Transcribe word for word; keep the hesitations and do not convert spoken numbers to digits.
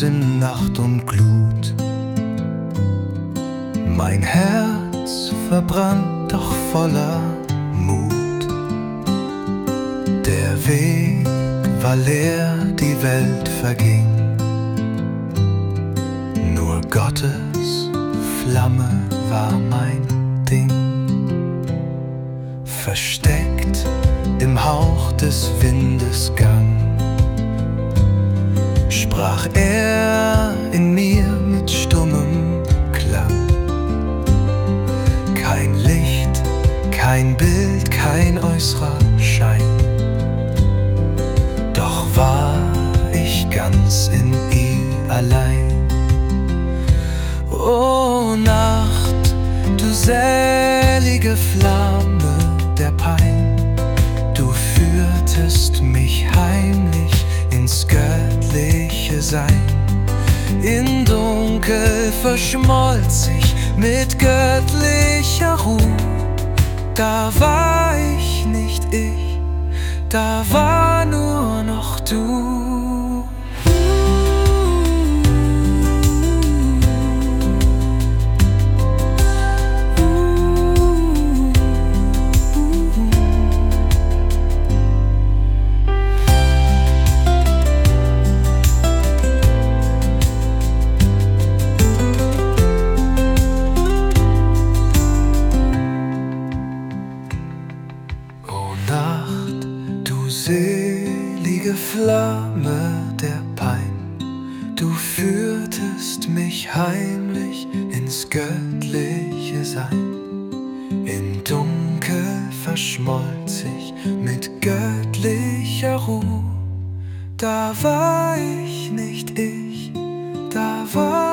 in Nacht und Glut. Mein Herz verbrannt, doch voller Mut. Der Weg war leer, die Welt verging. Nur Gottes Flamme war mein Ding. Versteckt im Hauch des Windes Gang, sprach er in mir mit stummem Klang. Kein Licht, kein Bild, kein äußerer Schein, doch war ich ganz in ihm allein. O Nacht, du selige Flamme der Pein, du führtest mich heimlich ins göttliche Sein. In Dunkel verschmolz ich mit göttlicher Ruhe. Da war ich nicht ich, da war nur noch du. Selige Flamme der Pein, du führtest mich heimlich ins göttliche Sein. In Dunkel verschmolz ich mit göttlicher Ruhe. Da war ich nicht ich, da war